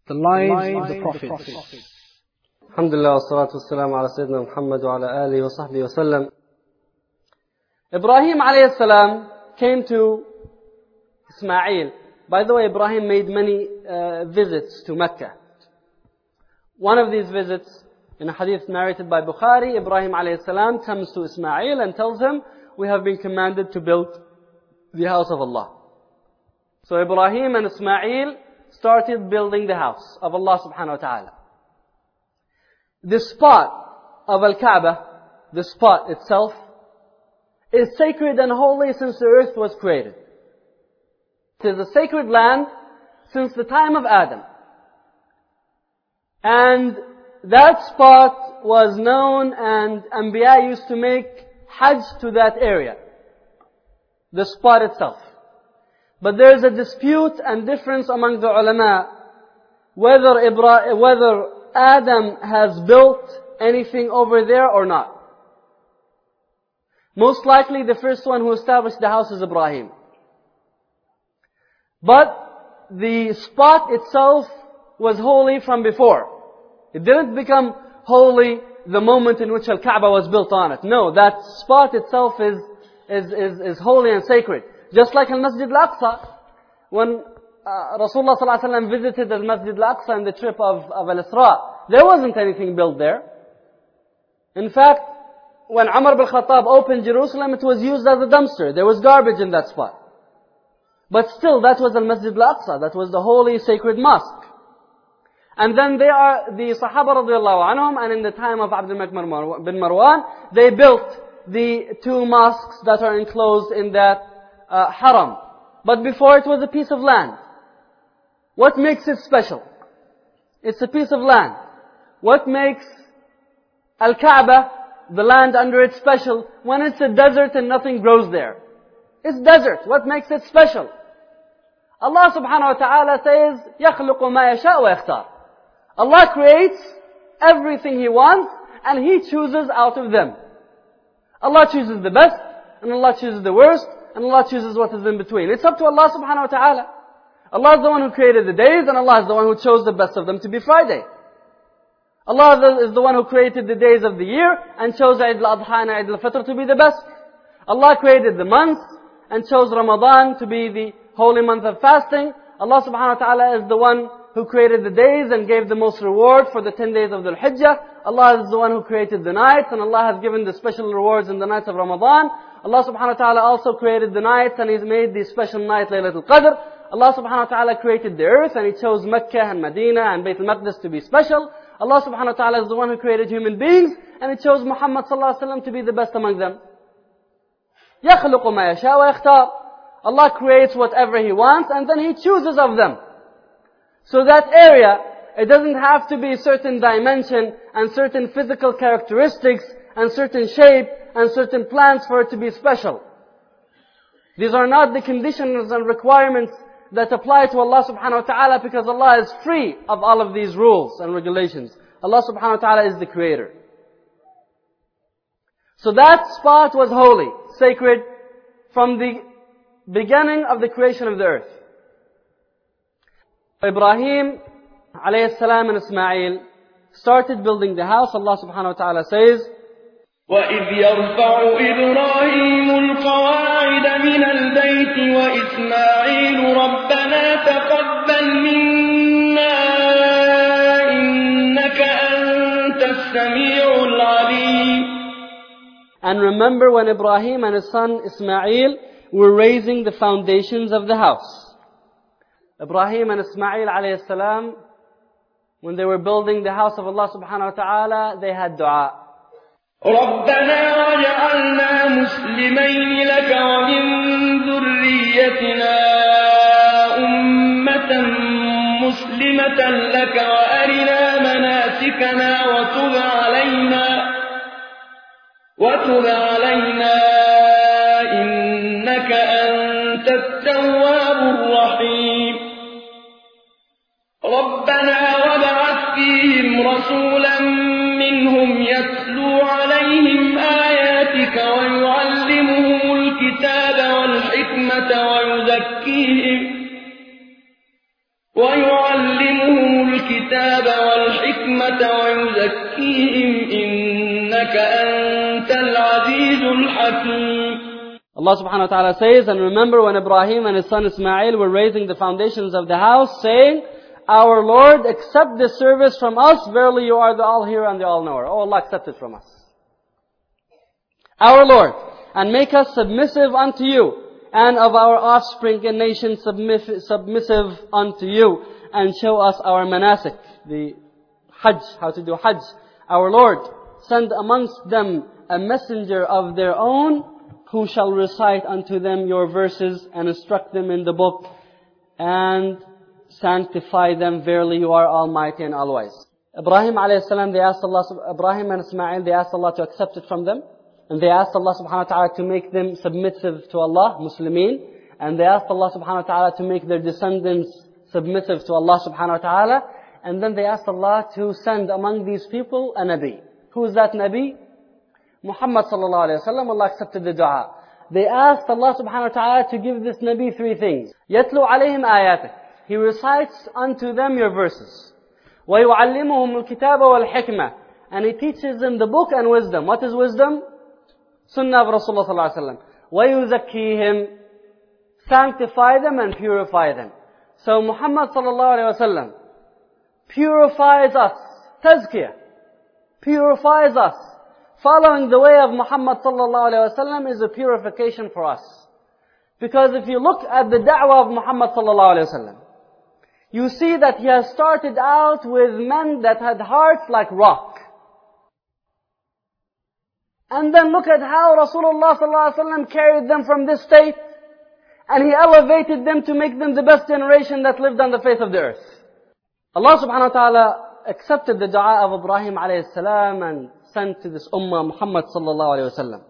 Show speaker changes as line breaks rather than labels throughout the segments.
The lives of the prophets.
Alhamdulillah wa salatu wa salam ala Sayyidina Muhammad wa ala alihi wa sahbihi wa sallam. Ibrahim alayhi salam came to Ismail. By the way, Ibrahim made many visits to Mecca. One of these visits, in a hadith narrated by Bukhari, Ibrahim alayhi salam comes to Ismail and tells him, we have been commanded to build the house of Allah. So Ibrahim and Ismail started building the house of Allah subhanahu wa ta'ala. The spot of Al-Kaaba, the spot itself, is sacred and holy since the earth was created. It is a sacred land since the time of Adam. And that spot was known, and Anbiya used to make Hajj to that area. The spot itself. But there is a dispute and difference among the ulama whether Adam has built anything over there or not. Most likely the first one who established the house is Ibrahim. But the spot itself was holy from before. It didn't become holy the moment in which Al-Kaaba was built on it. No, that spot itself is holy and sacred. Just like Al-Masjid Al-Aqsa, when Rasulullah ﷺ visited Al-Masjid Al-Aqsa in the trip of Al-Isra, there wasn't anything built there. In fact, when Umar bin Khattab opened Jerusalem, it was used as a dumpster. There was garbage in that spot. But still, that was Al-Masjid Al-Aqsa. That was the holy, sacred mosque. And then they are the Sahaba radiallahu anhum, and in the time of Abdul Malik bin Marwan, they built the two mosques that are enclosed in that haram. But before it was a piece of land. What makes it special? It's a piece of land. What makes Al-Kaaba, the land under it, special? When it's a desert and nothing grows there. It's desert. What makes it special? Allah subhanahu wa ta'ala says, يَخْلُقُ مَا يَشَاءُ وَيَخْتَارُ. Allah creates everything He wants, and He chooses out of them. Allah chooses the best, and Allah chooses the worst, and Allah chooses what is in between. It's up to Allah subhanahu wa ta'ala. Allah is the one who created the days, and Allah is the one who chose the best of them to be Friday. Allah is the one who created the days of the year, and chose Eid al-Adha and Eid al-Fitr to be the best. Allah created the months, and chose Ramadan to be the holy month of fasting. Allah subhanahu wa ta'ala is the one who created the days and gave the most reward for the 10 days of the Hijjah. Allah is the one who created the nights, and Allah has given the special rewards in the nights of Ramadan. Allah subhanahu wa ta'ala also created the nights, and He's made the special night Laylatul Qadr. Allah subhanahu wa ta'ala created the earth, and He chose Mecca and Medina and Bayt al-Maqdis to be special. Allah subhanahu wa ta'ala is the one who created human beings, and He chose Muhammad sallallahu alaihi wasallam to be the best among them. يَخْلُقُ مَا يَشَاءُ وَيَخْتَارُ. Allah creates whatever He wants, and then He chooses of them. So that area, it doesn't have to be a certain dimension and certain physical characteristics and certain shape and certain plants for it to be special. These are not the conditions and requirements that apply to Allah subhanahu wa ta'ala, because Allah is free of all of these rules and regulations. Allah subhanahu wa ta'ala is the creator. So that spot was holy, sacred, from the beginning of the creation of the earth. Ibrahim alayhi salam and Ismail started building the house. Allah subhanahu wa ta'ala says,
وَإِذْ يَرْفَعُ إِبْرَاهِيمُ الْقَوَاعِدَ مِنَ الْبَيْتِ وَإِسْمَاعِيلُ رَبَّنَا تَقَبَّلْ مِنَّا إِنَّكَ أَنْتَ السَّمِيعُ الْعَلِيمُ.
And remember when Ibrahim and his son Ismail were raising the foundations of the house. Ibrahim and Ismail alayhi salam, when they were building the house of Allah subhanahu wa ta'ala, they had dua.
رَبَّنَا وَاجْعَلْنَا مُسْلِمَيْنِ لَكَ وَمِنْ ذُرِّيَّتِنَا أُمَّةً مُسْلِمَةً لَكَ وَأَرِنَا مَنَاسِكَنَا وَتُبْ عَلَيْنَا إِنَّكَ أَنْتَ التَّوَّابُ الرَّحِيمُ. رَبَّنَا وَابْعَثْ فِيهِمْ رَسُولًا مِّنْهُمْ يَتْلُو عَلَيْهِمْ آيَاتِكَ وَيُعَلِّمُهُمُ الْكِتَابَ وَالْحِكْمَةَ وَيُزَكِّيهِمْ الكتاب والحكمة ويزكيهم إنك أنت العزيز الحكيم.
Allah subhanahu wa ta'ala says, and remember when Ibrahim and his son Ismail were raising the foundations of the house, saying, Our Lord, accept this service from us. Verily you are the all-hearer and the all-knower. Oh Allah, accept it from us. Our Lord, and make us submissive unto you, and of our offspring and nation submissive unto you, and show us our manasik, the Hajj, how to do Hajj. Our Lord, send amongst them a messenger of their own, who shall recite unto them your verses and instruct them in the book and sanctify them. Verily you are almighty and all-wise. Ibrahim and Ismail, they asked Allah to accept it from them. And they asked Allah subhanahu wa ta'ala to make them submissive to Allah, Muslimin. And they asked Allah subhanahu wa ta'ala to make their descendants submissive to Allah subhanahu wa ta'ala. And then they asked Allah to send among these people a Nabi. Who is that Nabi? Muhammad sallallahu alayhi wa sallam. Allah accepted the dua. They asked Allah subhanahu wa ta'ala to give this Nabi three things. يَتْلُو عَلَيْهِمْ آيَاتِكَ. He recites unto them your verses. وَيُعَلِّمُهُمُ الْكِتَابَ وَالْحِكْمَةِ. And He teaches them the book and wisdom. What is wisdom? Sunnah of Rasulullah sallallahu alayhi wa sallam. وَيُزَكِّيهِمْ. Sanctify them and purify them. So Muhammad sallallahu alayhi wa sallam purifies us. Tazkiyah. Purifies us. Following the way of Muhammad sallallahu alayhi wa sallam is a purification for us. Because if you look at the da'wah of Muhammad sallallahu alayhi wa sallam, you see that he has started out with men that had hearts like rock. And then look at how Rasulullah sallallahu alaihi wasallam carried them from this state, and He elevated them to make them the best generation that lived on the face of the earth. Allah subhanahu wa ta'ala accepted the dua of Ibrahim alayhi salam and sent to this ummah Muhammad sallallahu alayhi wasallam.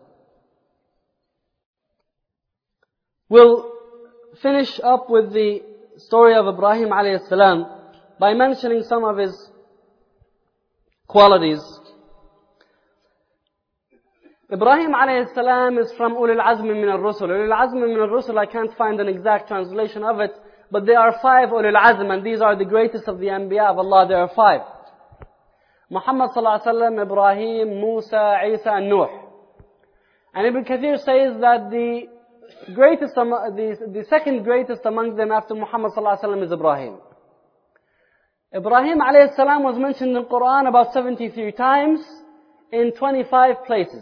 We'll finish up with the story of Ibrahim alayhi salam by mentioning some of his qualities. Ibrahim alayhi salam is from Ulul Azmi min al-Rusul. Ulul Azmi min al-Rusul, I can't find an exact translation of it, but there are 5 Ulul Azm, and these are the greatest of the Anbiya of Allah. There are 5. Muhammad sallallahu alaihi wasallam, Ibrahim, Musa, Isa, and Nuh. And Ibn Kathir says that the second greatest among them after Muhammad sallallahu alaihi wasallam is Ibrahim. Ibrahim alayhi salam was mentioned in the Quran about 73 times in 25 places.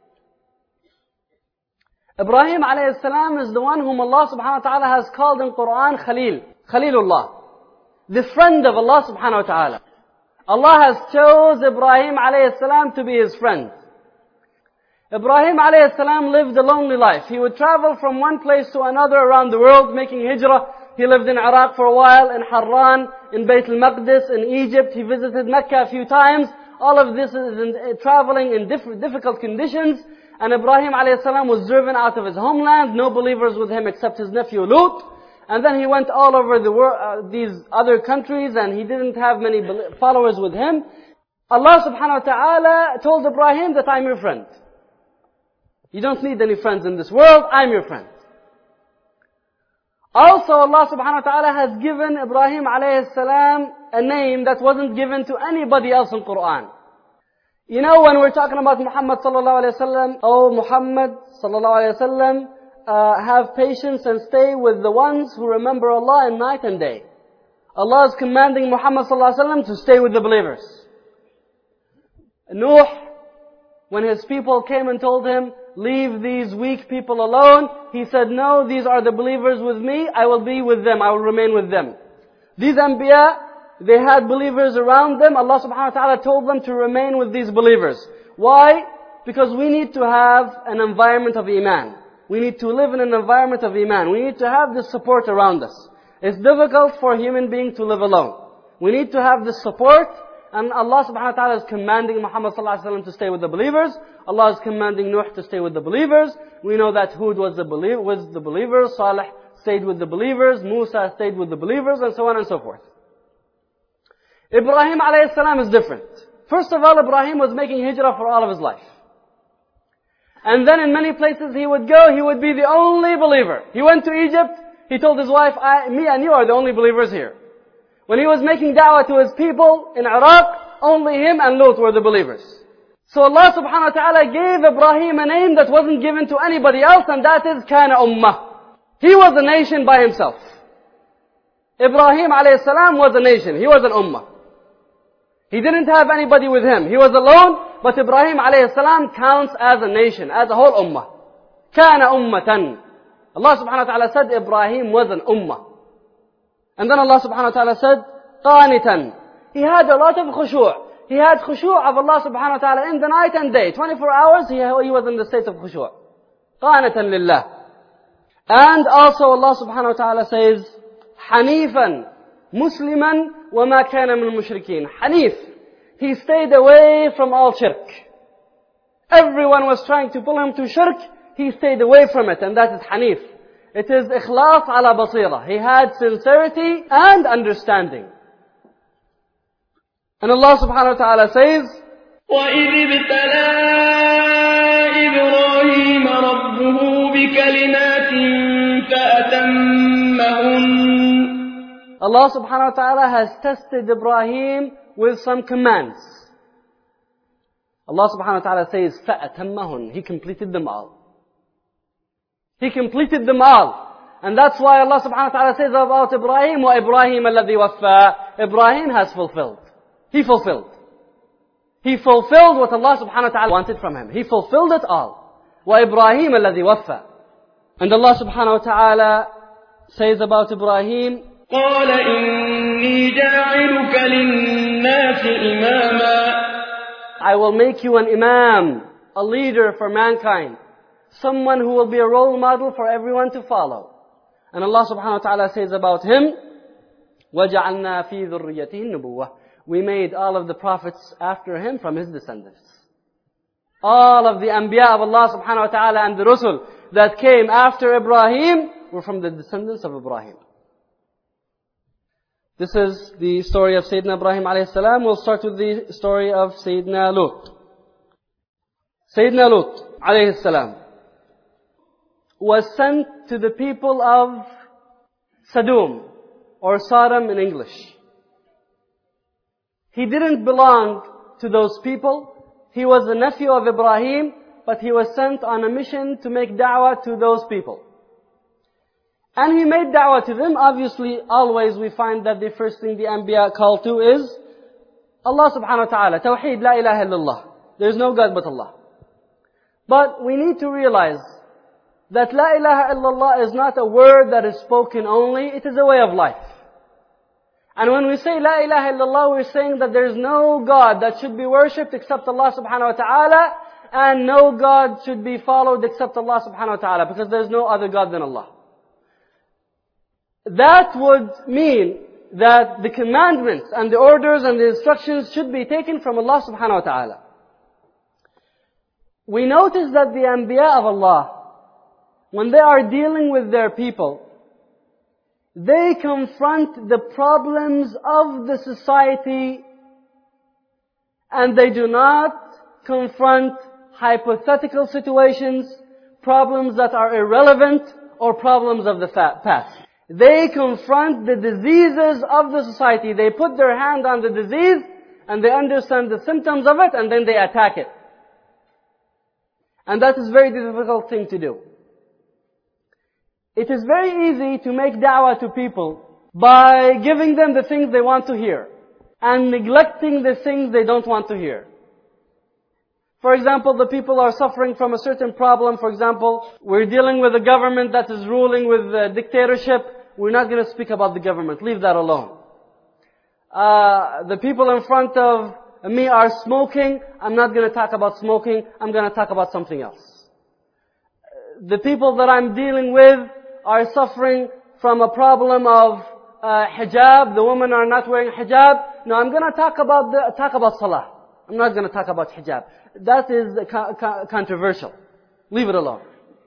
Ibrahim alayhi salam is the one whom Allah subhanahu wa ta'ala has called in Quran Khalil, Khalilullah, the friend of Allah subhanahu wa ta'ala. Allah has chose Ibrahim alayhi salam to be His friend. Ibrahim alayhi salam lived a lonely life. He would travel from one place to another around the world making hijrah. He lived in Iraq for a while, in Harran, in Bayt al-Maqdis, in Egypt. He visited Mecca a few times. All of this is traveling in difficult conditions. And Ibrahim alayhi salam was driven out of his homeland. No believers with him except his nephew Lut. And then he went all over the world, these other countries, and he didn't have many followers with him. Allah subhanahu wa ta'ala told Ibrahim that I'm your friend. You don't need any friends in this world, I'm your friend. Also Allah subhanahu wa ta'ala has given Ibrahim alayhi salam a name that wasn't given to anybody else in Quran. You know, when we're talking about Muhammad sallallahu alayhi wa sallam, oh Muhammad sallallahu alayhi wa sallam, have patience and stay with the ones who remember Allah in night and day. Allah is commanding Muhammad sallallahu alayhi wa sallam to stay with the believers. Nuh, when his people came and told him, leave these weak people alone, he said, no, these are the believers with me, I will be with them, I will remain with them. These Anbiya, they had believers around them. Allah subhanahu wa ta'ala told them to remain with these believers. Why? Because we need to have an environment of Iman. We need to live in an environment of Iman. We need to have this support around us. It's difficult for a human being to live alone. We need to have this support, and Allah subhanahu wa ta'ala is commanding Muhammad sallallahu alaihi wasallam to stay with the believers. Allah is commanding Nuh to stay with the believers. We know that Hud was the believers, Salih stayed with the believers, Musa stayed with the believers, and so on and so forth. Ibrahim alayhi salam is different. First of all, Ibrahim was making hijrah for all of his life. And then in many places he would go, he would be the only believer. He went to Egypt, he told his wife, me and you are the only believers here. When he was making da'wah to his people in Iraq, only him and Lut were the believers. So Allah subhanahu wa ta'ala gave Ibrahim a name that wasn't given to anybody else, and that is Kana Ummah. He was a nation by himself. Ibrahim alayhi salam was a nation. He was an ummah. He didn't have anybody with him. He was alone, but Ibrahim alayhi salam counts as a nation, as a whole ummah. Kana ummatan. Allah subhanahu wa ta'ala said Ibrahim was an ummah. And then Allah subhanahu wa ta'ala said, qanitan. He had a lot of khushu'. He had khushu' of Allah subhanahu wa ta'ala in the night and day. 24 hours he was in the state of khushu'. Qanitan lillah. And also Allah subhanahu wa ta'ala says, Hanifan, Musliman, وَمَا كَانَ مِنَ الْمُشْرِكِينَ. Hanif. He stayed away from all shirk. Everyone was trying to pull him to shirk. He stayed away from it, and that is Hanif. It is ikhlas ala basira. He had sincerity and understanding. And Allah subhanahu wa ta'ala says,
وَإِذِ ابْتَلَى إِبْرَاهِيمَ رَبُّهُ بِكَلِمَاتٍ فَأَتَمَّهُنَّ.
Allah subhanahu wa ta'ala has tested Ibrahim with some commands. Allah subhanahu wa ta'ala says, فَأَتَمَّهُنَّ. He completed them all. He completed them all. And that's why Allah subhanahu wa ta'ala says about Ibrahim, وَإِبْرَاهِيمَ الَّذِي وَفَّى. Ibrahim has fulfilled. He fulfilled. He fulfilled what Allah subhanahu wa ta'ala wanted from him. He fulfilled it all. وَإِبْرَاهِيمَ الَّذِي وَفَّى. And Allah subhanahu wa ta'ala says about Ibrahim,
قال إني جاعلك للناس إماما.
I will make you an imam, a leader for mankind. Someone who will be a role model for everyone to follow. And Allah subhanahu wa ta'ala says about him, وَجَعَلْنَا فِي ذُرِّيَّتِهِ النُّبُوَّةِ. We made all of the prophets after him from his descendants. All of the anbiya of Allah subhanahu wa ta'ala and the rusul that came after Ibrahim were from the descendants of Ibrahim. This is the story of Sayyidina Ibrahim alayhi salam. We'll start with the story of Sayyidina Lut. Sayyidina Lut alayhi salam was sent to the people of Sodom, or Sodom in English. He didn't belong to those people. He was the nephew of Ibrahim, but he was sent on a mission to make da'wah to those people. And he made da'wah to them. Obviously, always we find that the first thing the Anbiya call to is Allah subhanahu wa ta'ala. Tawheed, la ilaha illallah. There is no God but Allah. But we need to realize that la ilaha illallah is not a word that is spoken only. It is a way of life. And when we say la ilaha illallah, we're saying that there is no God that should be worshipped except Allah subhanahu wa ta'ala, and no God should be followed except Allah subhanahu wa ta'ala, because there is no other God than Allah. That would mean that the commandments and the orders and the instructions should be taken from Allah subhanahu wa ta'ala. We notice that the Anbiya of Allah, when they are dealing with their people, they confront the problems of the society, and they do not confront hypothetical situations, problems that are irrelevant, or problems of the past. They confront the diseases of the society. They put their hand on the disease, and they understand the symptoms of it, and then they attack it. And that is a very difficult thing to do. It is very easy to make da'wah to people by giving them the things they want to hear and neglecting the things they don't want to hear. For example, the people are suffering from a certain problem. For example, we're dealing with a government that is ruling with dictatorship. We're not going to speak about the government. Leave that alone. The people in front of me are smoking. I'm not going to talk about smoking. I'm going to talk about something else. The people that I'm dealing with are suffering from a problem of hijab. The women are not wearing hijab. No, I'm going to talk about salah. I'm not going to talk about hijab. That is controversial. Leave it alone.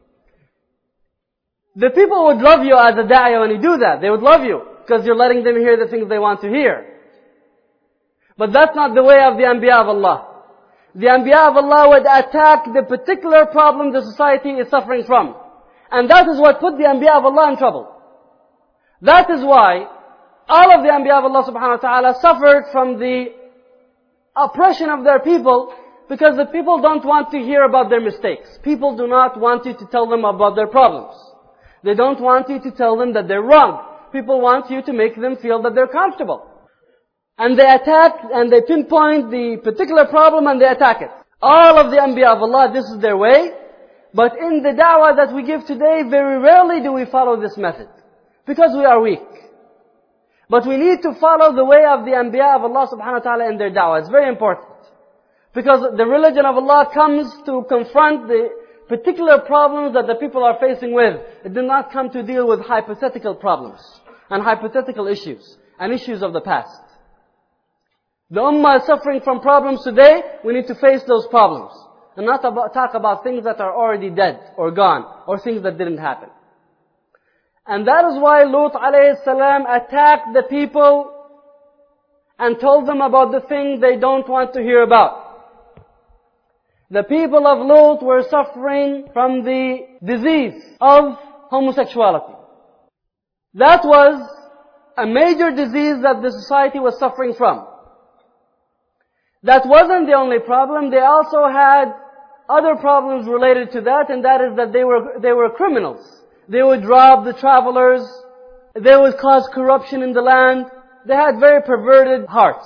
The people would love you as a da'iyah when you do that. They would love you because you're letting them hear the things they want to hear. But that's not the way of the Anbiya of Allah. The Anbiya of Allah would attack the particular problem the society is suffering from. And that is what put the Anbiya of Allah in trouble. That is why All of the Anbiya of Allah subhanahu wa ta'ala suffered from the oppression of their people because the people don't want to hear about their mistakes. People do not want you to tell them about their problems. They don't want you to tell them that they're wrong. People want you to make them feel that they're comfortable. And they attack and they pinpoint the particular problem and they attack it. All of the Anbiya of Allah, this is their way. But in the da'wah that we give today, very rarely do we follow this method. Because we are weak. But we need to follow the way of the Anbiya of Allah subhanahu wa ta'ala in their da'wah. It's very important. Because the religion of Allah comes to confront the particular problems that the people are facing with. It did not come to deal with hypothetical problems and hypothetical issues and issues of the past. The ummah is suffering from problems today. We need to face those problems and not talk about things that are already dead or gone or things that didn't happen. And that is why Lut alayhi salam attacked the people and told them about the things they don't want to hear about. The people of Lut were suffering from the disease of homosexuality. That was a major disease that the society was suffering from. That wasn't the only problem. They also had other problems related to that, and that is that they were criminals. They would rob the travelers. They would cause corruption in the land. They had very perverted hearts.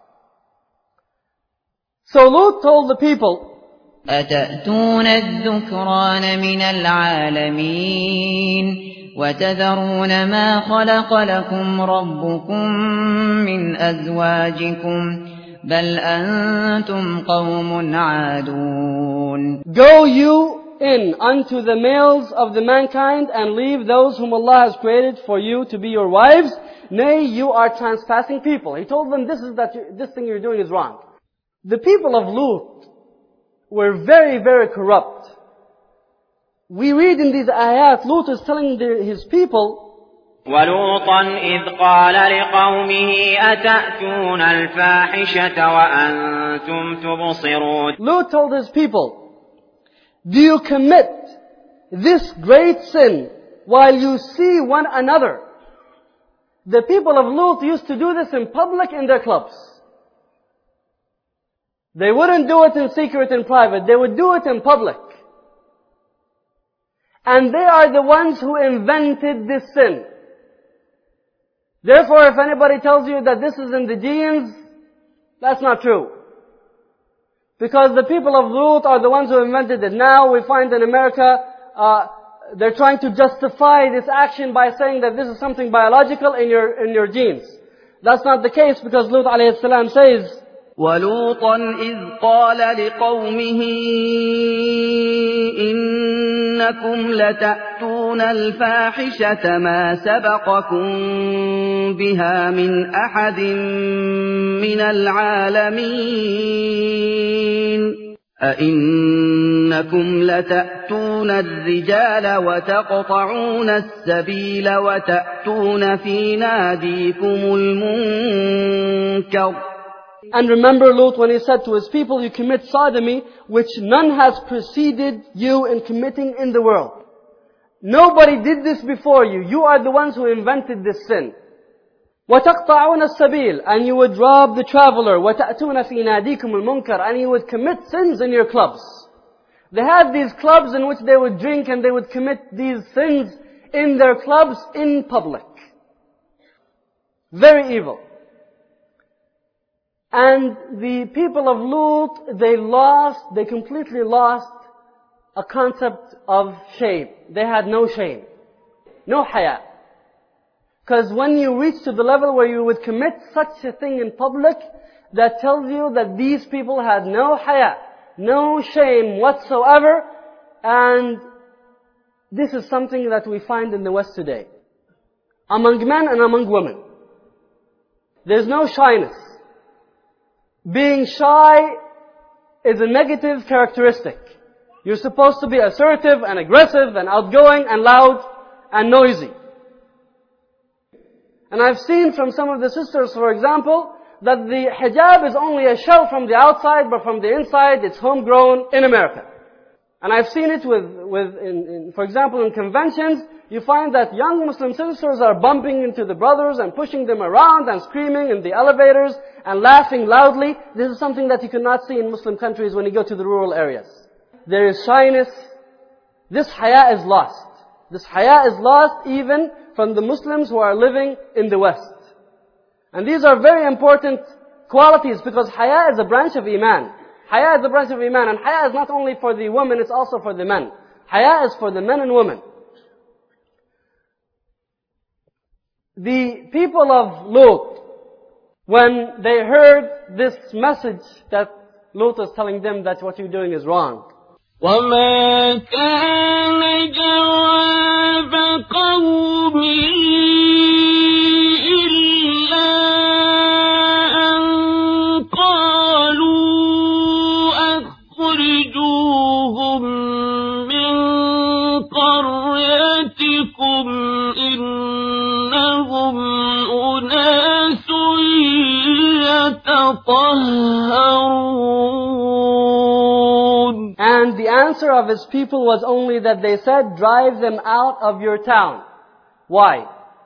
So Lut told the people,
أتأتون الذكران من العالمين وتذرون ما خلق لكم ربكم من أزواجكم بل أنتم قوم عادون.
Go you in unto the males of the mankind and leave those whom Allah has created for you to be your wives. Nay, you are trespassing people. He told them this thing you're doing is wrong. The people of Lut were very, very corrupt. We read in these ayat, Lut is telling his people,
وَلُوطًا إِذْ قَالَ لِقَوْمِهِ أَتَأْتُونَ الْفَاحِشَةَ وَأَنْتُمْ تُبْصِرُونَ.
Lut told his people, do you commit this great sin while you see one another? The people of Lut used to do this in public in their clubs. They wouldn't do it in secret and private. They would do it in public. And they are the ones who invented this sin. Therefore, if anybody tells you that this is in the genes, that's not true. Because the people of Lut are the ones who invented it. Now we find in America, they're trying to justify this action by saying that this is something biological in your genes. That's not the case, because Lut alayhi salam says,
وَلُوطًا إِذْ قَالَ لِقَوْمِهِ إِنَّكُمْ لَتَأْتُونَ الْفَاحِشَةَ مَا سَبَقَكُمْ بِهَا مِنْ أَحَدٍ مِنَ الْعَالَمِينَ أَإِنَّكُمْ لَتَأْتُونَ الرِّجَالَ وَتَقْطَعُونَ السَّبِيلَ وَتَأْتُونَ فِي نَادِيكُمُ الْمُنكَرَ.
And remember Lut when he said to his people, you commit sodomy, which none has preceded you in committing in the world. Nobody did this before you. You are the ones who invented this sin. وَتَقْطَعُونَ السَّبِيلَ. And you would rob the traveler. وَتَأْتُونَ فِي نَادِيكُمُ الْمُنكَرَ. And you would commit sins in your clubs. They had these clubs in which they would drink and they would commit these sins in their clubs in public. Very evil. And the people of Lut, they completely lost a concept of shame. They had no shame. No haya. Because when you reach to the level where you would commit such a thing in public, that tells you that these people had no haya, no shame whatsoever. And this is something that we find in the West today. Among men and among women. There's no shyness. Being shy is a negative characteristic. You're supposed to be assertive and aggressive and outgoing and loud and noisy. And I've seen from some of the sisters, for example, that the hijab is only a shell from the outside, but from the inside it's homegrown in America. And I've seen it for example, in conventions, you find that young Muslim sisters are bumping into the brothers and pushing them around and screaming in the elevators and laughing loudly. This is something that you cannot see in Muslim countries when you go to the rural areas. There is shyness. This haya is lost. This haya is lost even from the Muslims who are living in the West. And these are very important qualities because haya is a branch of Iman. Haya is a branch of Iman. And haya is not only for the women, it's also for the men. Haya is for the men and women. The people of Lut, when they heard this message that Lut was telling them that what you're doing is wrong.
وَمَا كَانَ جَوَابَ قَوْمِهِ إِلَّا أَن قَالُوا أَخْرِجُوهُم مِّن قَرْيَتِكُمْ إِنَّهُمْ أُنَاسٌ يَتَطَهَّرُونَ. And the answer of his people was only that they said, drive them out of your town. Why?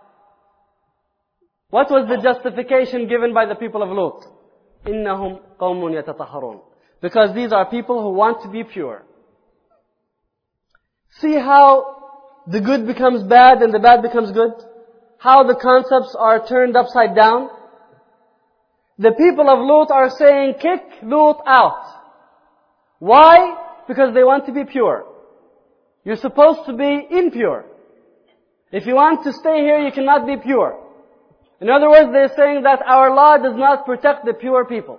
What was the justification given by the people of Lut? إِنَّهُمْ قَوْمٌ يَتَطَهَّرُونَ. Because these are people who want to be pure. See how the good becomes bad and the bad becomes good? How the concepts are turned upside down? The people of Lut are saying, kick Lut out. Why? Because they want to be pure. You're supposed to be impure. If you want to stay here, you cannot be pure. In other words, they're saying that our law does not protect the pure people.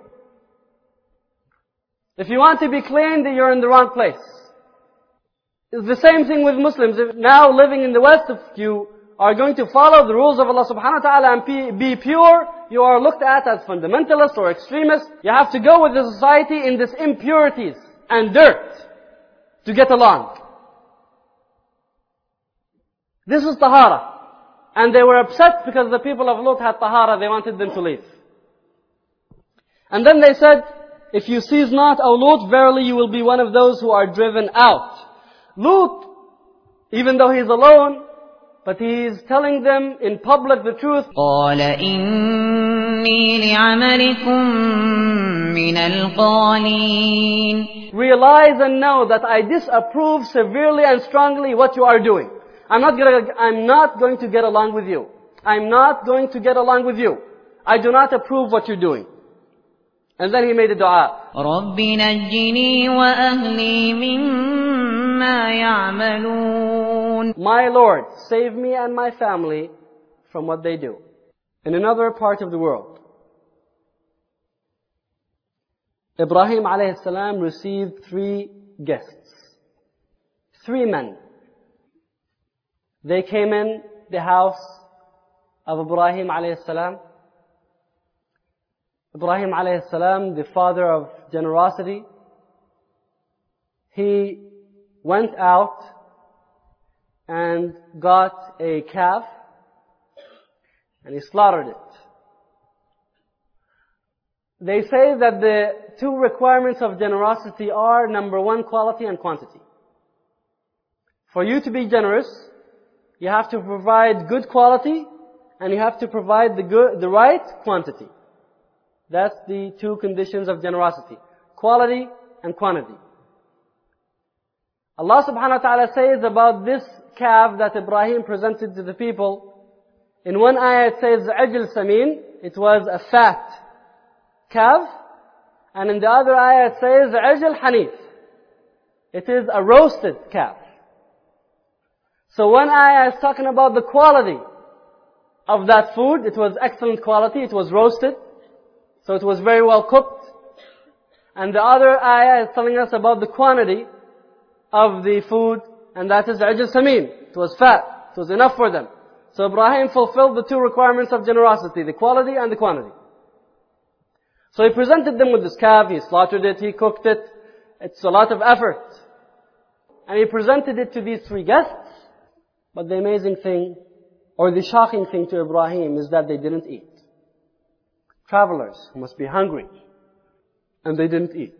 If you want to be clean, then you're in the wrong place. It's the same thing with Muslims. If now living in the West, if you are going to follow the rules of Allah subhanahu wa ta'ala and be pure, you are looked at as fundamentalist or extremist. You have to go with the society in these impurities and dirt to get along. This is tahara. And they were upset because the people of Lut had tahara. They wanted them to leave. And then they said, if you cease not, O Lut, verily you will be one of those who are driven out. Lut, even though he's alone, but he is telling them in public the truth.
قال إني لعملكم من القالين.
Realize and know that I disapprove severely and strongly what you are doing. I'm not going to get along with you. I'm not going to get along with you. I do not approve what you're doing. And then he made a dua.
رب نجني وأهلي مما يعملون.
My Lord, save me and my family from what they do. In another part of the world, Ibrahim alayhi salam received 3 guests. 3 men. They came in the house of Ibrahim alayhi salam. Ibrahim alayhi salam, the father of generosity, he went out and got a calf and he slaughtered it. They say that the 2 requirements of generosity are, number 1, quality and quantity. For you to be generous, you have to provide good quality and you have to provide the right quantity. That's the 2 conditions of generosity. Quality and quantity. Allah subhanahu wa ta'ala says about this calf that Ibrahim presented to the people. In one ayah it says, Ajl Samin. It was a fat calf. And in the other ayah it says, Ajl Hanif. It is a roasted calf. So one ayah is talking about the quality of that food. It was excellent quality. It was roasted. So it was very well cooked. And the other ayah is telling us about the quantity of the food. And that is Ajl Samin. It was fat. It was enough for them. So Ibrahim fulfilled the 2 requirements of generosity. The quality and the quantity. So he presented them with this calf. He slaughtered it. He cooked it. It's a lot of effort. And he presented it to these 3 guests. But the amazing thing, or the shocking thing to Ibrahim is that they didn't eat. Travelers who must be hungry. And they didn't eat.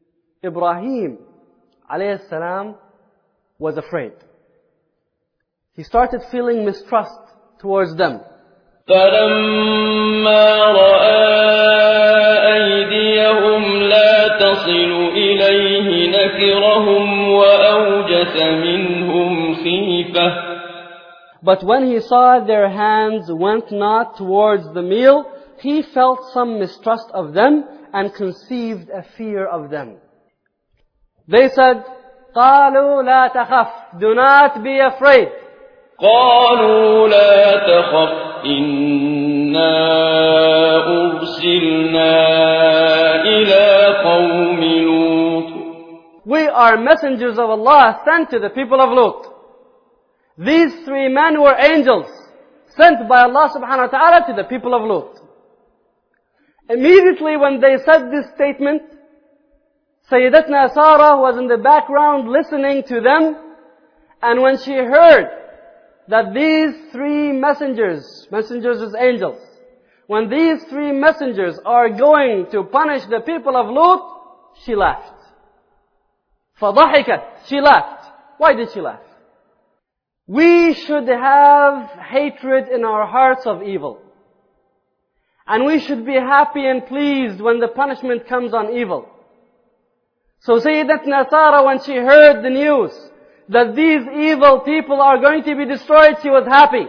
Ibrahim alayhi salam was afraid.
He started feeling mistrust towards them.
فَلَمَّا رَأَى أَيْدِيَهُمْ لَا تَصِلُ إِلَيْهِ نَكِرَهُمْ وَأَوْجَسَ مِنْهُمْ خِيفَةً.
But when he saw their hands went not towards the meal, he felt some mistrust of them and conceived a fear of them. They said, قَالُوا لَا تَخَفْ. Do not be afraid.
قَالُوا لَا تَخَفْ إِنَّا أُرْسِلْنَا إِلَى قَوْمِ لُوطٍ.
We are messengers of Allah sent to the people of Lut. These 3 men were angels sent by Allah subhanahu wa ta'ala to the people of Lut. Immediately when they said this statement, Sayyidatna Sarah was in the background listening to them, and when she heard that these 3 messengers as angels, when these 3 messengers are going to punish the people of Lut, she laughed. فَضَحِكَتْ. She laughed. Why did she laugh? We should have hatred in our hearts of evil. And we should be happy and pleased when the punishment comes on evil. So Sayyidatna Sarah, when she heard the news that these evil people are going to be destroyed, she was happy.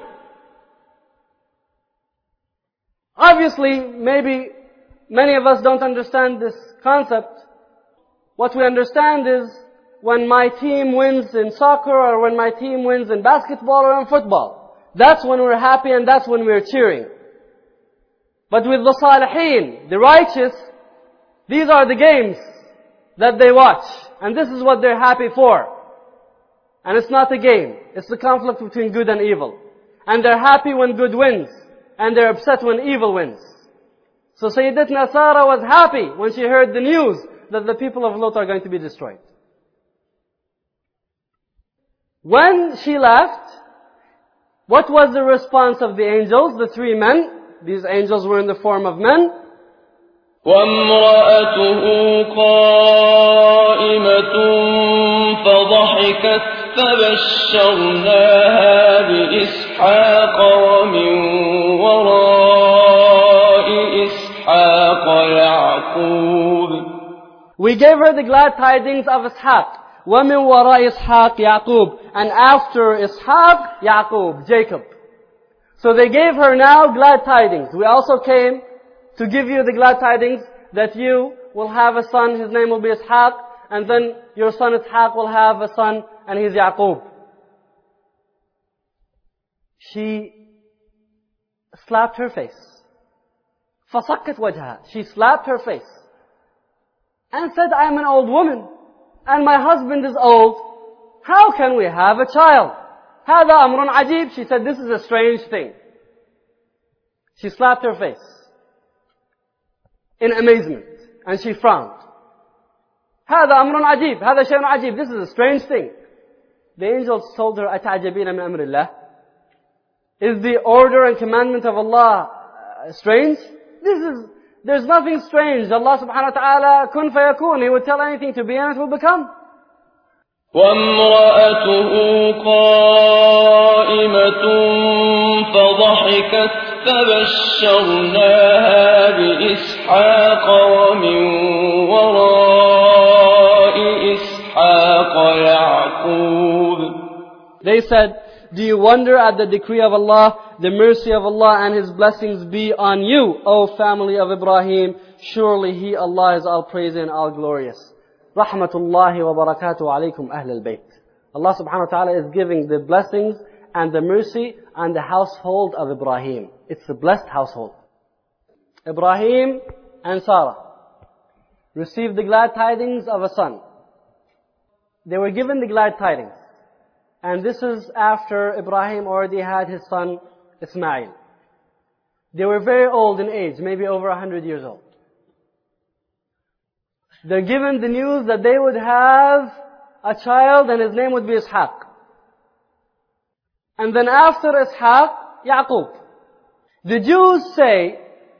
Obviously, maybe many of us don't understand this concept. What we understand is when my team wins in soccer or when my team wins in basketball or in football. That's when we're happy and that's when we're cheering. But with the Salihin, the righteous, these are the games that they watch. And this is what they're happy for. And it's not a game. It's the conflict between good and evil. And they're happy when good wins. And they're upset when evil wins. So Sayyidatna Sarah was happy when she heard the news that the people of Lut are going to be destroyed. When she left, what was the response of the angels, the 3 men? These angels were in the form of men.
وَامْرَأَتُهُ قَائِمَةٌ فَضَحِكَتْ فَبَشَّرْنَاهَا بِإِسْحَاقَ وَمِنْ وَرَاءِ إِسْحَاقَ يَعْقُوبَ.
We gave her the glad tidings of Ishaq. وَمِنْ وَرَاءِ إِسْحَاقَ يَعْقُوبَ. And after Ishaq, Yaqub, Jacob. So they gave her now glad tidings. We also came to give you the glad tidings that you will have a son, his name will be Ishaq, and then your son Ishaq will have a son, and he's Yaqub. She slapped her face. فَصَكَّتْ وَجْهَهَا. She slapped her face. And said, I am an old woman, and my husband is old. How can we have a child? هذا أمر عجيب. She said, this is a strange thing. She slapped her face in amazement, and she frowned. هذا أمر عجيب. هذا شيء عجيب. This is a strange thing. The angels told her, أتعجبين من أمر الله? Is the order and commandment of Allah strange? There's nothing strange. Allah subhanahu wa ta'ala, kun fayakun. He would tell anything to be and it will become.
وَامْرَأَتُهُ قَائِمَةٌ فَضَحِكَتْ فَبَشَّرْنَاهَا بِإِسْحَاقَ وَمِنْ وَرَاءِ إِسْحَاقَ يَعْقُوبَ.
They said, do you wonder at the decree of Allah, the mercy of Allah and His blessings be on you, O family of Ibrahim? Surely He, Allah, is all praise and all glorious. Rahmatullahi wa barakatuhu alaykum ahl al-bayt. Allah subhanahu wa ta'ala is giving the blessings and the mercy on the household of Ibrahim. It's a blessed household. Ibrahim and Sarah received the glad tidings of a son. They were given the glad tidings. And this is after Ibrahim already had his son Ismail. They were very old in age, maybe over 100 years old. They're given the news that they would have a child and his name would be Ishaq. And then after Ishaq, Yaqub. The Jews say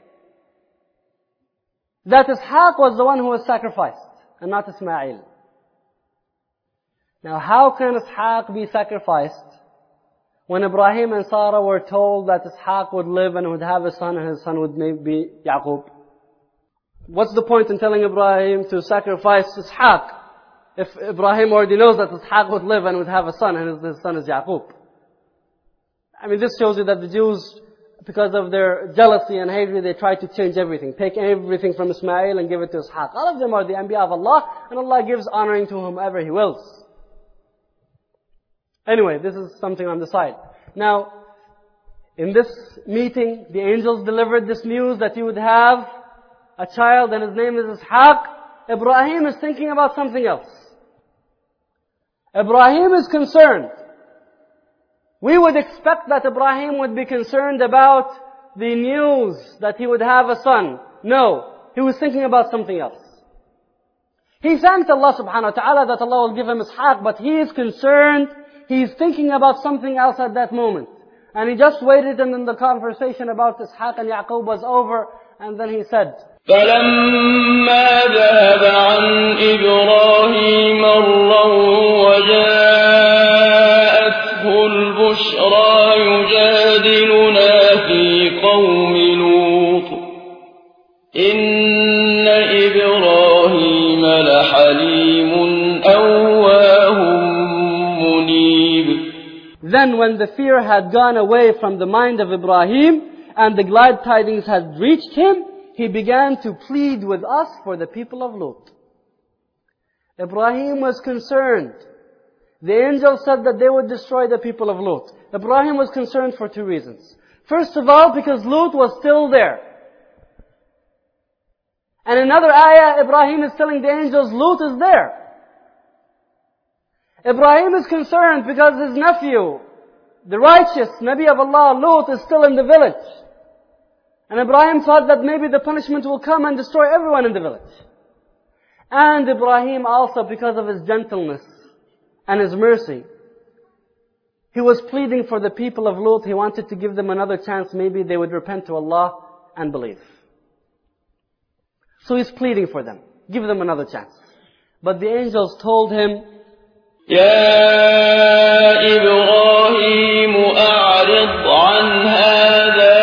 that Ishaq was the one who was sacrificed and not Ismail. Now how can Ishaq be sacrificed When Ibrahim and Sarah were told that Ishaq would live and would have a son and his son would be Yaqub. What's the point in telling Ibrahim to sacrifice Ishaq if Ibrahim already knows that Ishaq would live and would have a son and his son is Yaqub? I mean, this shows you that the Jews, because of their jealousy and hatred, they try to change everything. Take everything from Ismail and give it to Ishaq. All of them are the Anbiya of Allah, and Allah gives honoring to whomever He wills. Anyway, this is something on the side. Now, in this meeting, the angels delivered this news that you would have a child and his name is Ishaq. Ibrahim is thinking about something else. Ibrahim is concerned. We would expect that Ibrahim would be concerned about the news that he would have a son. No, he was thinking about something else. He thanked Allah subhanahu wa ta'ala that Allah will give him Ishaq, but he is concerned. He's thinking about something else at that moment. And he just waited, and then the conversation about Ishaq and Yaqub was over, and then he said,
فَلَمَّا ذَهَبَ عَنْ إِبْرَاهِيمَ الرَّوْعُ وَجَاءَتْهُ الْبُشْرَى يُجَادِلُنَا فِي قَوْمِ لُوطٍ إِنَّ إِبْرَاهِيمَ لَحَلِيمٌ أَوَّاهٌ مُنِيبٌ.
Then when the fear had gone away from the mind of Ibrahim and the glad tidings had reached him, he began to plead with us for the people of Lut. Ibrahim was concerned. The angel said that they would destroy the people of Lut. Ibrahim was concerned for two reasons. First of all, because Lut was still there. And in another ayah, Ibrahim is telling the angels, Lut is there. Ibrahim is concerned because his nephew, the righteous Nabi of Allah, Lut, is still in the village. And Ibrahim thought that maybe the punishment will come and destroy everyone in the village. And Ibrahim also, because of his gentleness and his mercy, he was pleading for the people of Lut. He wanted to give them another chance. Maybe they would repent to Allah and believe. So he's pleading for them. Give them another chance. But the angels told him,
يَا إِبْرَاهِيمُ أَعْرِضْ عَنْ هَذَا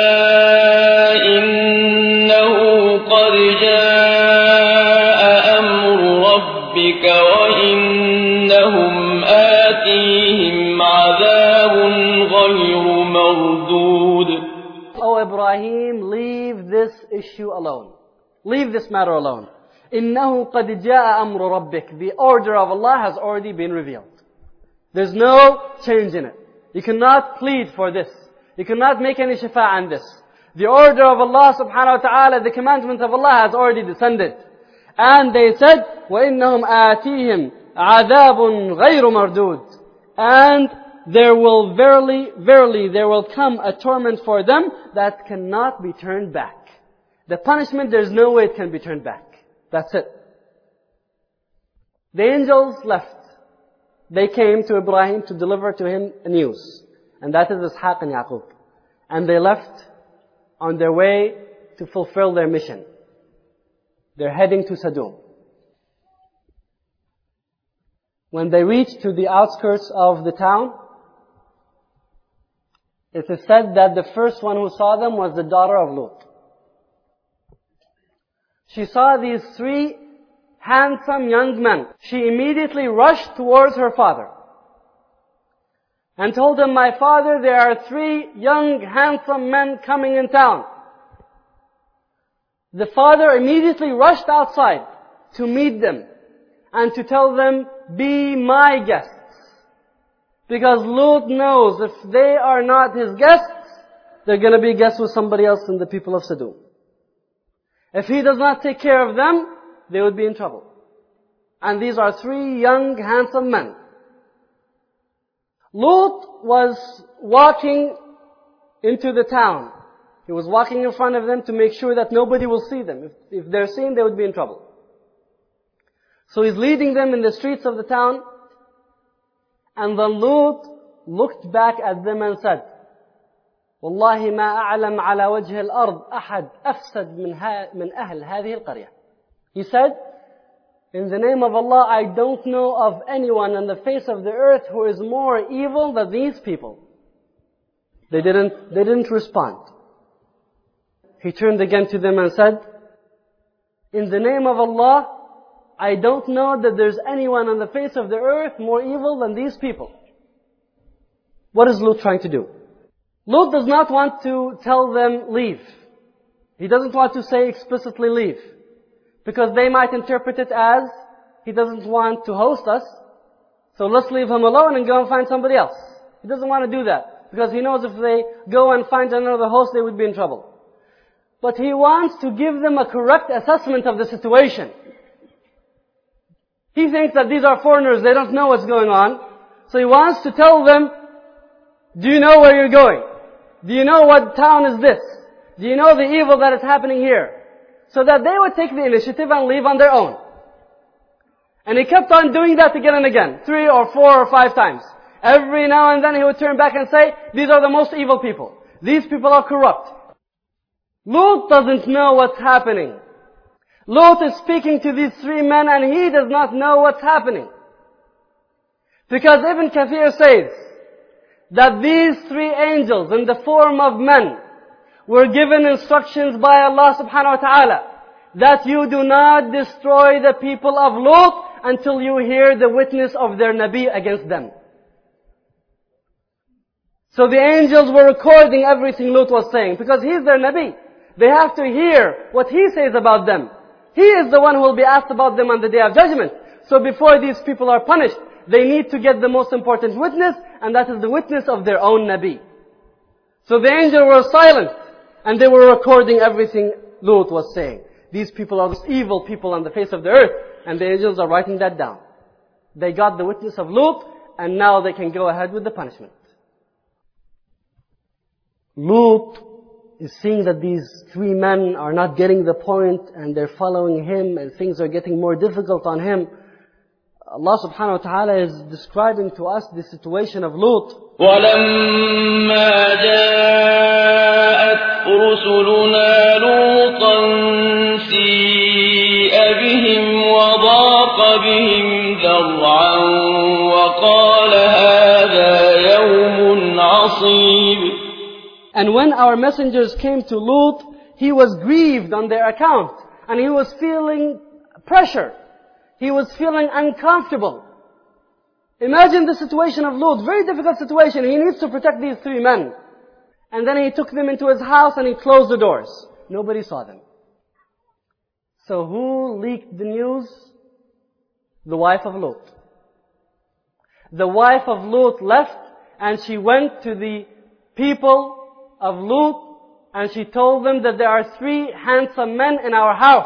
إِنَّهُ قَدْ جَاءَ أَمْرُ رَبِّكَ وَإِنَّهُمْ آتِيهِمْ عَذَابٌ غَيْرُ مَرْدُودٍ.
O Ibrahim, leave this issue alone. Leave this matter alone. إِنَّهُ قَدْ جَاءَ أَمْرُ رَبِّكَ. The order of Allah has already been revealed. There's no change in it. You cannot plead for this. You cannot make any shifa on this. The order of Allah subhanahu wa ta'ala, the commandment of Allah has already descended. And they said, وَإِنَّهُمْ آتِيهِمْ عَذَابٌ غَيْرُ مَرْدُودٍ. And there will verily, there will come a torment for them that cannot be turned back. The punishment, there's no way it can be turned back. That's it. The angels left. They came to Ibrahim to deliver to him news. And that is Ishaq and Yaqub. And they left on their way to fulfill their mission. They're heading to Sodom. When they reached to the outskirts of the town, it is said that the first one who saw them was the daughter of Lut. She saw these three handsome young men. She immediately rushed towards her father and told him, "My father, there are three young handsome men coming in town." The father immediately rushed outside to meet them and to tell them, "Be my guests." Because Lut knows if they are not his guests, they're going to be guests with somebody else in the people of Sodom. If he does not take care of them, they would be in trouble. And these are three young, handsome men. Lut was walking into the town. He was walking in front of them to make sure that nobody will see them. If they're seen, they would be in trouble. So he's leading them in the streets of the town. And then Lut looked back at them and said, والله ما أعلم على وجه الأرض أحد أفسد من أهل هذه القرية. He said, in the name of Allah, I don't know of anyone on the face of the earth who is more evil than these people. They didn't respond. He turned again to them and said, in the name of Allah, I don't know that there's anyone on the face of the earth more evil than these people. What is Lut trying to do? Lut does not want to tell them leave. He doesn't want to say explicitly leave. Because they might interpret it as, he doesn't want to host us, so let's leave him alone and go and find somebody else. He doesn't want to do that. Because he knows if they go and find another host, they would be in trouble. But he wants to give them a correct assessment of the situation. He thinks that these are foreigners, they don't know what's going on. So he wants to tell them, do you know where you're going? Do you know what town is this? Do you know the evil that is happening here? So that they would take the initiative and leave on their own. And he kept on doing that again and again, 3 or 4 or 5 times. Every now and then he would turn back and say, these are the most evil people. These people are corrupt. Lut doesn't know what's happening. Lut is speaking to these 3 men and he does not know what's happening. Because Ibn Kathir says that these 3 angels in the form of men were given instructions by Allah subhanahu wa ta'ala that you do not destroy the people of Lut until you hear the witness of their Nabi against them. So the angels were recording everything Lut was saying because he's their Nabi. They have to hear what he says about them. He is the one who will be asked about them on the Day of Judgment. So before these people are punished, they need to get the most important witness, and that is the witness of their own Nabi. So the angels were silent, and they were recording everything Lut was saying. These people are the evil people on the face of the earth, and the angels are writing that down. They got the witness of Lut, and now they can go ahead with the punishment. Lut is seeing that these 3 men are not getting the point and they're following him and things are getting more difficult on him. Allah subhanahu wa ta'ala is describing to us the situation of Lut.
وَلَمَّا جَاءَتْ رُسُلُنَا لُوطًا سِيءَ بِهِمْ وَضَاقَ بِهِمْ ذَرْعًا وَقَالَ هَذَا يَوْمٌ عَصِيبٌ.
And when our messengers came to Lut, he was grieved on their account. And he was feeling pressure. He was feeling uncomfortable. Imagine the situation of Lut. Very difficult situation. He needs to protect these 3 men. And then he took them into his house and he closed the doors. Nobody saw them. So who leaked the news? The wife of Lut. The wife of Lut left and she went to the people of Lut, and she told them that there are 3 handsome men in our house.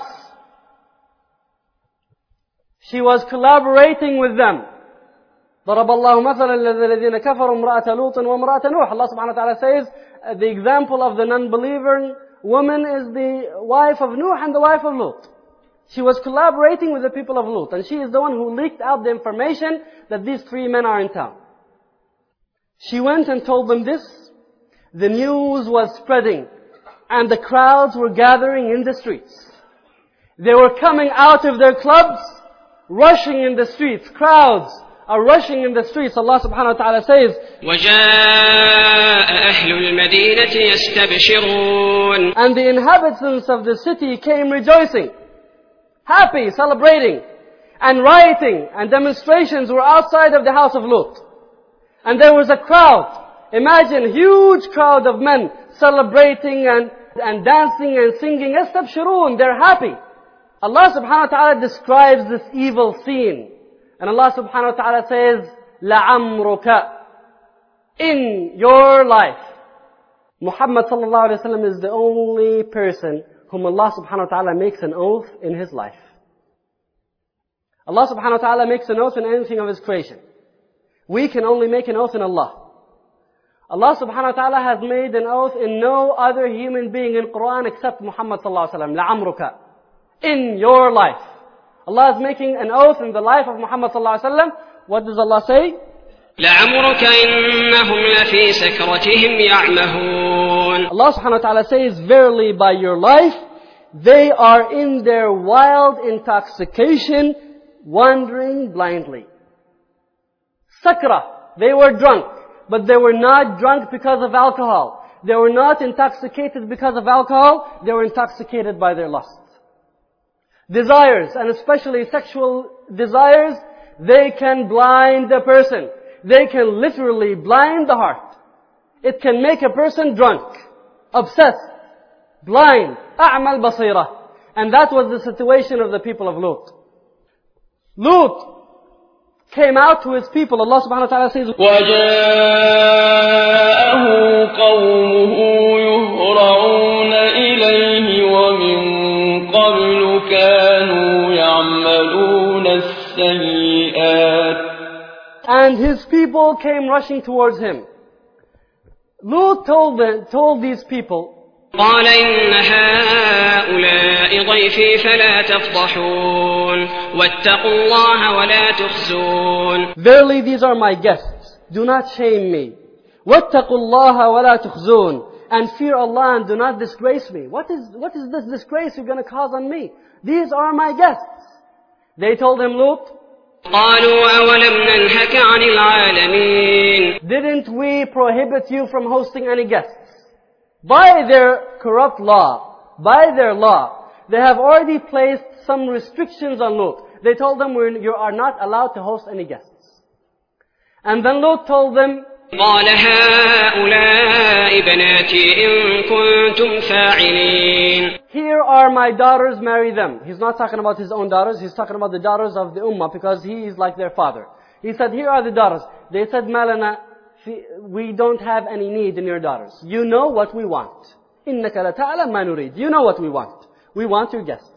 She was collaborating with them. ضرب الله مثلا للذين كفروا امرأة لوط وامرأة نوح. Allah subhanahu wa ta'ala says the example of the non-believer woman is the wife of Nuh and the wife of Lut. She was collaborating with the people of Lut, and she is the one who leaked out the information that these 3 men are in town. She went and told them this. The news was spreading and the crowds were gathering in the streets. They were coming out of their clubs, rushing in the streets. Crowds are rushing in the streets. Allah subhanahu wa ta'ala says,
وَجَاءَ أَهْلُ الْمَدِينَةِ يَسْتَبْشِرُونَ.
And the inhabitants of the city came rejoicing, happy, celebrating, and rioting, and demonstrations were outside of the house of Lut. And there was a crowd. Imagine, huge crowd of men celebrating and dancing and singing. يَسْتَبْشِرُونَ. They're happy. Allah subhanahu wa ta'ala describes this evil scene. And Allah subhanahu wa ta'ala says, لَعَمْرُكَ. In your life. Muhammad sallallahu alayhi wa sallam is the only person whom Allah subhanahu wa ta'ala makes an oath in his life. Allah subhanahu wa ta'ala makes an oath in anything of his creation. We can only make an oath in Allah. Allah subhanahu wa ta'ala has made an oath in no other human being in Quran except Muhammad sallallahu alayhi wa sallam. لَعَمْرُكَ. In your life. Allah is making an oath in the life of Muhammad sallallahu alayhi wa sallam. What does Allah say?
لَعَمْرُكَ إِنَّهُمْ لَفِي سَكْرَتِهِمْ يَعْمَهُونَ.
Allah subhanahu wa ta'ala says, verily by your life, they are in their wild intoxication, wandering blindly. Sakra, they were drunk. but they were not drunk because of alcohol. They were not intoxicated because of alcohol. They were intoxicated by their lust. Desires, and especially sexual desires, they can blind a person. They can literally blind the heart. It can make a person drunk, obsessed, blind, أعمى البصيرة. And that was the situation of the people of Lut. Lut came out to his people. Allah subhanahu wa ta'ala says,
وَجَاءَهُ قَوْمُهُ يُهْرَعُونَ إِلَيْهِ وَمِنْ قَبْلُ كَانُوا يَعْمَلُونَ السَّيِّئَاتِ.
And his people came rushing towards him. Lut told these people,
قال إن هؤلاء ضيفي فلا تفضحون واتقوا الله ولا تخزون.
Verily these are my guests. Do not shame me. واتقوا الله ولا تخزون. And fear Allah and do not disgrace me. What is this disgrace you're going to cause on me? These are my guests. They told him, Lut,
قالوا أولم ننهك عن العالمين.
Didn't we prohibit you from hosting any guests? By their corrupt law, by their law, they have already placed some restrictions on Lut. They told them, you are not allowed to host any guests. And then Lut told them,
قال هؤلاء بناتي إن كنتم فاعلين.
Here are my daughters, marry them. He's not talking about his own daughters, he's talking about the daughters of the ummah because he is like their father. He said, here are the daughters. They said, Malana, we don't have any need in your daughters. You know what we want. إِنَّكَ لَتَعْلَمْ مَا نُرِيدُ. You know what we want. We want your guests.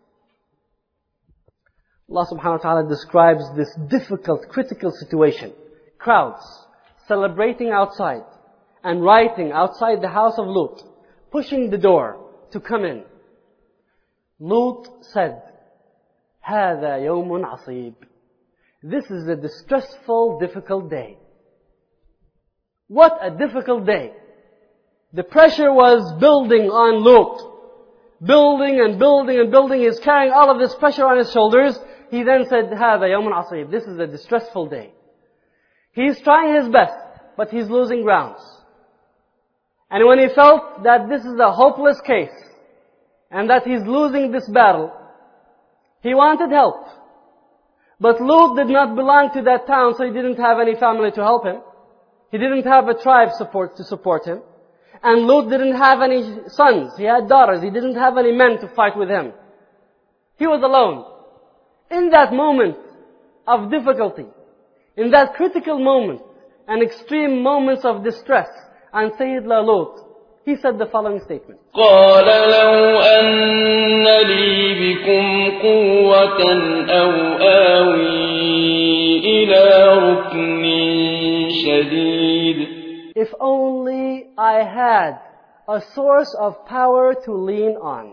Allah subhanahu wa ta'ala describes this difficult, critical situation. Crowds celebrating outside and writing outside the house of Lut, pushing the door to come in. Lut said, هَذَا يَوْمٌ عَصِيبٌ. This is a distressful, difficult day. What a difficult day. The pressure was building on Lut. Building and building and building. He's carrying all of this pressure on his shoulders. He then said, هَذَا يَوْمٌ عَصِيبٌ. This is a distressful day. He's trying his best, but he's losing grounds. And when he felt that this is a hopeless case, and that he's losing this battle, he wanted help. But Lut did not belong to that town, so he didn't have any family to help him. He didn't have a tribe to support him. And Lut didn't have any sons. He had daughters. He didn't have any men to fight with him. He was alone. In that moment of difficulty, in that critical moment, and extreme moments of distress, and Sayyidina Lut, he said the following statement.
قال لو أن لي بكم قوة أو آوي إلى ركن شديد.
If only I had a source of power to lean on.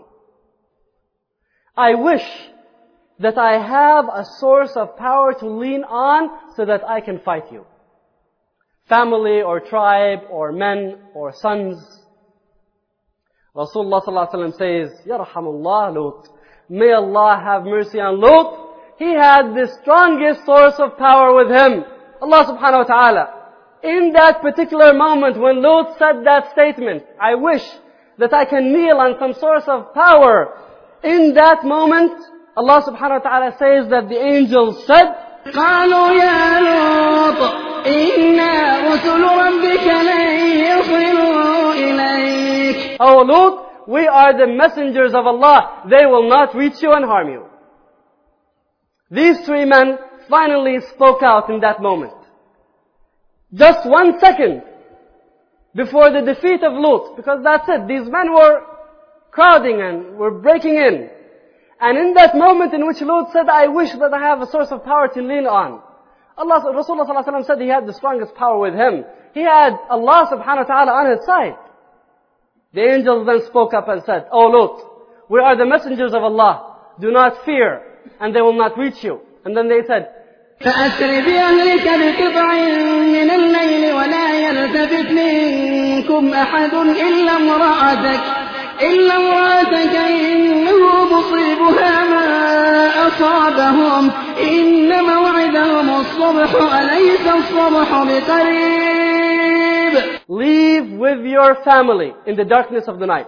I wish that I have a source of power to lean on so that I can fight you. Family or tribe or men or sons. Rasulullah sallallahu alaihi wasallam says, Yarhamullah Lut. May Allah have mercy on Lut. He had the strongest source of power with him. Allah subhanahu wa ta'ala. In that particular moment when Lut said that statement, I wish that I can kneel on some source of power. In that moment, Allah subhanahu wa ta'ala says that the angels said,
قالوا يا لوط إنا رسل ربك لن يصلوا إليك.
Oh Lut, we are the messengers of Allah. They will not reach you and harm you. These three men finally spoke out in that moment. Just 1 second before the defeat of Lut, because that's it. These men were crowding and were breaking in. And in that moment in which Lut said, I wish that I have a source of power to lean on. Rasulullah sallallahu alaihi wasallam said he had the strongest power with him. He had Allah subhanahu wa ta'ala on his side. The angels then spoke up and said, Oh Lut, we are the messengers of Allah. Do not fear, and they will not reach you. And then they said,
فأسر بأهلك بقطع من الليل ولا يلتفت منكم أحد إلا امرأتك إنه مصيبها ما أصابهم إن موعدهم الصبح أليس الصبح بقريب. قريب.
Leave with your family in the darkness of the night.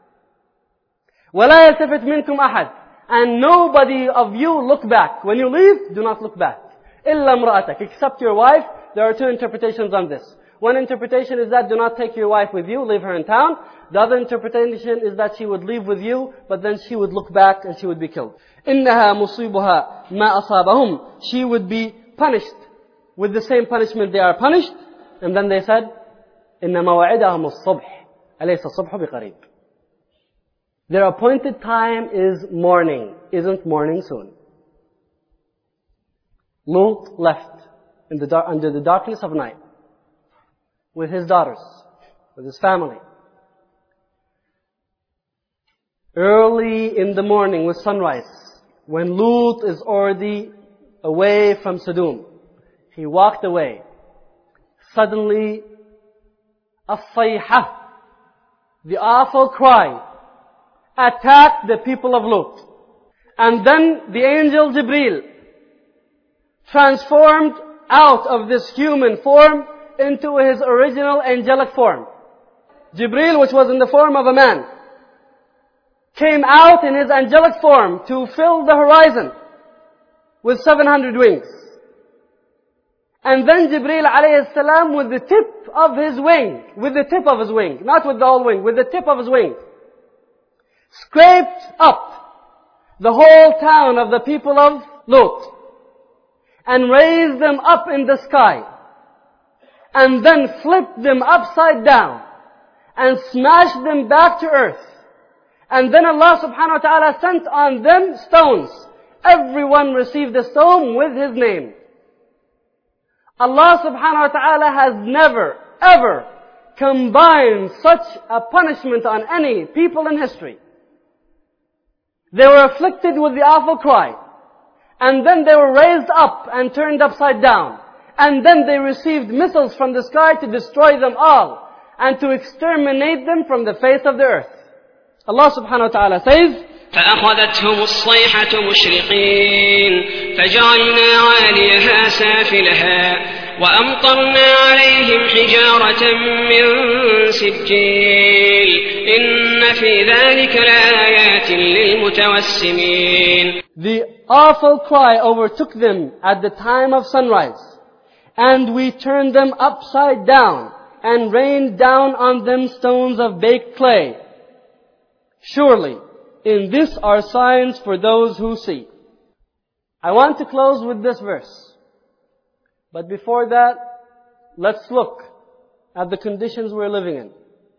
ولا يلتفت منكم أحد. And nobody of you look back. When you leave, do not look back. إلا امرأتك. Except your wife. There are two interpretations on this. One interpretation is that do not take your wife with you, leave her in town. The other interpretation is that she would leave with you, but then she would look back and she would be killed. إنها مصيبها ما أصابهم. She would be punished with the same punishment they are punished. And then they said, إن موعدهم الصبح أليس الصبح بقريب. Their appointed time is morning. Isn't morning soon? Lut left under the darkness of night with his daughters, with his family. Early in the morning with sunrise, when Lut is already away from Sodom, he walked away. Suddenly, الصيحة, the awful cry, attacked the people of Lut. And then the angel Jibreel transformed out of this human form into his original angelic form. Jibreel, which was in the form of a man, came out in his angelic form to fill the horizon with 700 wings. And then Jibreel alayhi salam with the tip of his wing, not with the whole wing, with the tip of his wing, scraped up the whole town of the people of Lut and raised them up in the sky and then flipped them upside down and smashed them back to earth. And then Allah subhanahu wa ta'ala sent on them stones. Everyone received a stone with his name. Allah subhanahu wa ta'ala has never, ever combined such a punishment on any people in history. They were afflicted with the awful cry. And then they were raised up and turned upside down. And then they received missiles from the sky to destroy them all and to exterminate them from the face of the earth. Allah subhanahu wa ta'ala says,
فأخذتهم الصيحة مشرقين فجعلنا عاليها سافلها وأمطرنا عليهم حجارة من سجيل إن في ذلك لآيات للمتوسمين.
The awful cry overtook them at the time of sunrise, and we turned them upside down and rained down on them stones of baked clay. Surely, in this are signs for those who see. I want to close with this verse. But before that, let's look at the conditions we're living in.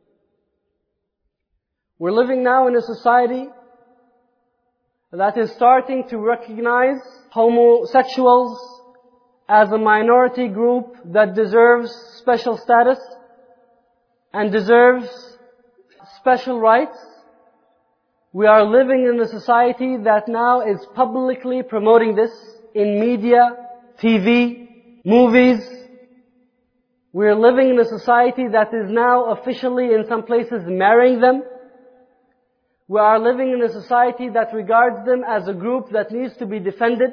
We're living now in a society that is starting to recognize homosexuals as a minority group that deserves special status and deserves special rights. We are living in a society that now is publicly promoting this in media, TV, movies. We are living in a society that is now officially in some places marrying them. We are living in a society that regards them as a group that needs to be defended.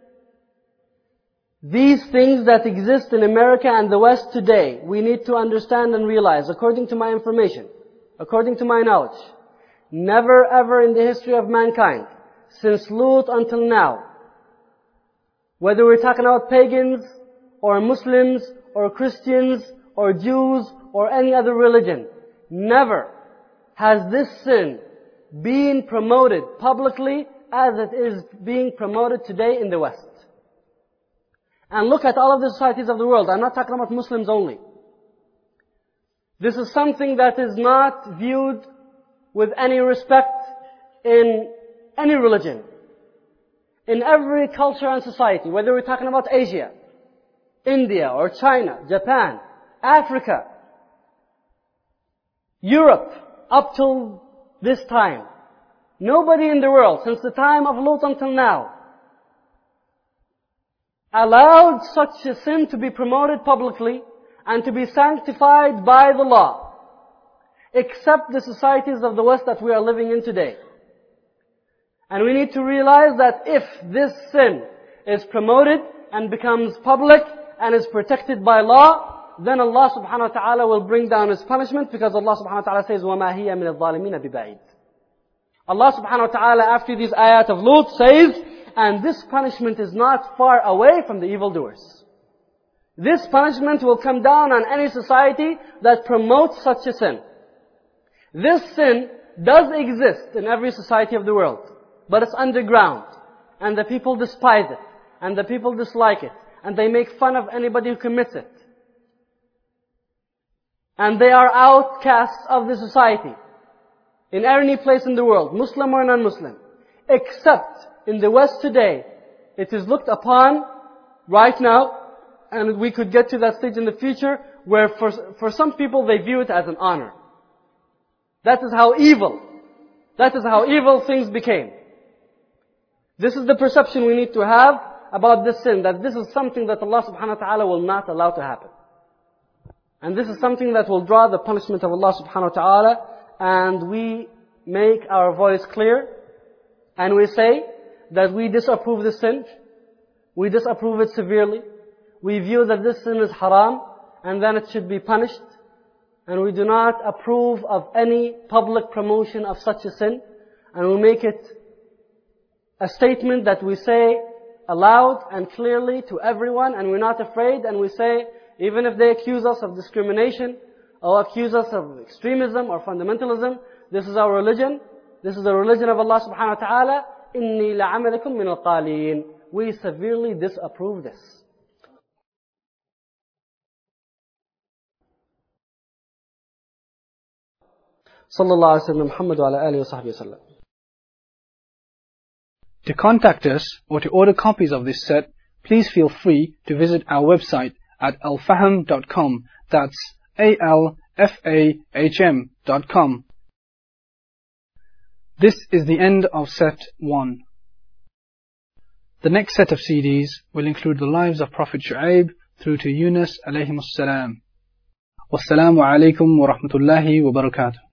These things that exist in America and the West today, we need to understand and realize, according to my information, according to my knowledge, never ever in the history of mankind, since Lut until now, whether we're talking about pagans, or Muslims, or Christians, or Jews, or any other religion, never has this sin been promoted publicly as it is being promoted today in the West. And look at all of the societies of the world. I'm not talking about Muslims only. This is something that is not viewed with any respect in any religion. In every culture and society, whether we're talking about Asia, India or China, Japan, Africa, Europe, up till this time, nobody in the world, since the time of Lut until now, allowed such a sin to be promoted publicly and to be sanctified by the law, except the societies of the West that we are living in today. And we need to realize that if this sin is promoted and becomes public and is protected by law, then Allah subhanahu wa ta'ala will bring down His punishment, because Allah subhanahu wa ta'ala says, وَمَا هِيَ مِنَ الظَّالِمِينَ بِبَعِيدٍ. Allah subhanahu wa ta'ala, after these ayat of Lut, says, and this punishment is not far away from the evildoers. This punishment will come down on any society that promotes such a sin. This sin does exist in every society of the world, but it's underground, and the people despise it, and the people dislike it, and they make fun of anybody who commits it. And they are outcasts of the society, in any place in the world, Muslim or non-Muslim. Except in the West today, it is looked upon right now, and we could get to that stage in the future, where for some people they view it as an honor. That is how evil things became. This is the perception we need to have about this sin, that this is something that Allah subhanahu wa ta'ala will not allow to happen. And this is something that will draw the punishment of Allah subhanahu wa ta'ala, and we make our voice clear, and we say that we disapprove this sin, we disapprove it severely, we view that this sin is haram, and then it should be punished, and we do not approve of any public promotion of such a sin, and we make it a statement that we say aloud and clearly to everyone, and we're not afraid, and we say, even if they accuse us of discrimination, or accuse us of extremism or fundamentalism, this is our religion, this is the religion of Allah subhanahu wa ta'ala, إِنِّي لَعَمَلَكُمْ مِنَ الْقَالِينَ. We severely disapprove this. Sallallahu alaihi wasallam, Muhammad wa ala alihi wa sahbihi wasallam.
To contact us or to order copies of this set, please feel free to visit our website at alfahm.com. That's alfahm.com. This is the end of set 1. The next set of CDs will include the lives of Prophet Shu'aib through to Yunus alayhimus salam. Wassalamu alaikum wa rahmatullahi wa barakatuh.